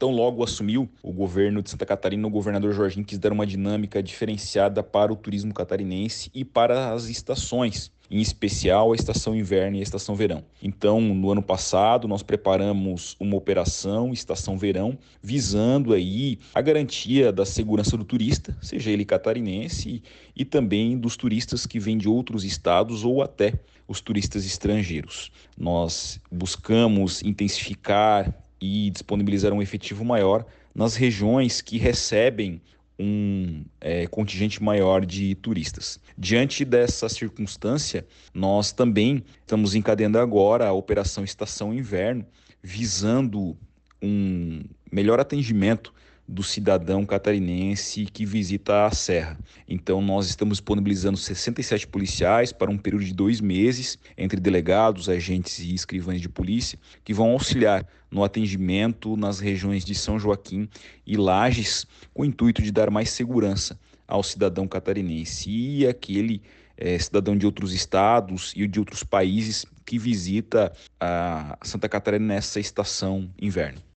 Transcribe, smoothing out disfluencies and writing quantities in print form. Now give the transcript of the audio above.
Então, logo assumiu o governo de Santa Catarina, o governador Jorginho quis dar uma dinâmica diferenciada para o turismo catarinense e para as estações, em especial a estação inverno e a estação verão. Então, no ano passado, nós preparamos uma operação Estação Verão, visando aí a garantia da segurança do turista, seja ele catarinense, e também dos turistas que vêm de outros estados ou até os turistas estrangeiros. Nós buscamos intensificar e disponibilizar um efetivo maior nas regiões que recebem um contingente maior de turistas. Diante dessa circunstância, nós também estamos encadeando agora a Operação Estação Inverno, visando um melhor atendimento do cidadão catarinense que visita a Serra. Então, nós estamos disponibilizando 67 policiais para um período de 2 meses, entre delegados, agentes e escrivães de polícia, que vão auxiliar no atendimento nas regiões de São Joaquim e Lages, com o intuito de dar mais segurança ao cidadão catarinense e aquele cidadão de outros estados e de outros países que visita a Santa Catarina nessa estação inverno.